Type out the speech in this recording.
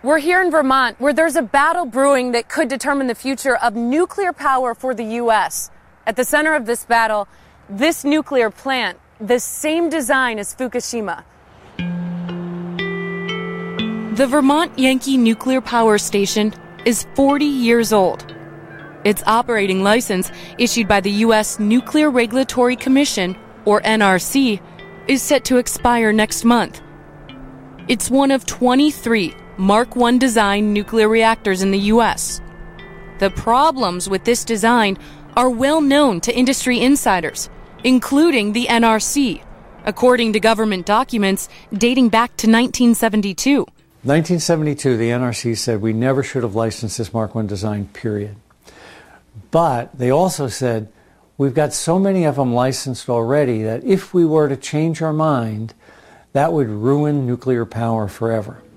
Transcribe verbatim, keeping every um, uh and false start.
We're here in Vermont, where there's a battle brewing that could determine the future of nuclear power for the U S. At the center of this battle, this nuclear plant, the same design as Fukushima. The Vermont Yankee Nuclear Power Station is forty years old. Its operating license, issued by the U S Nuclear Regulatory Commission, or N R C, is set to expire next month. It's one of twenty-three Mark one design nuclear reactors in the U S. The problems with this design are well known to industry insiders, including the N R C, according to government documents dating back to nineteen seventy-two. nineteen seventy-two, the N R C said we never should have licensed this Mark one design, period. But they also said we've got so many of them licensed already that if we were to change our mind, that would ruin nuclear power forever.